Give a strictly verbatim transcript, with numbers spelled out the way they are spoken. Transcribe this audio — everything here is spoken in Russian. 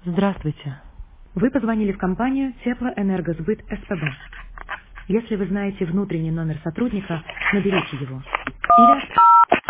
Здравствуйте. Вы позвонили в компанию Теплоэнергосбыт СПБ. Если вы знаете внутренний номер сотрудника, наберите его. Или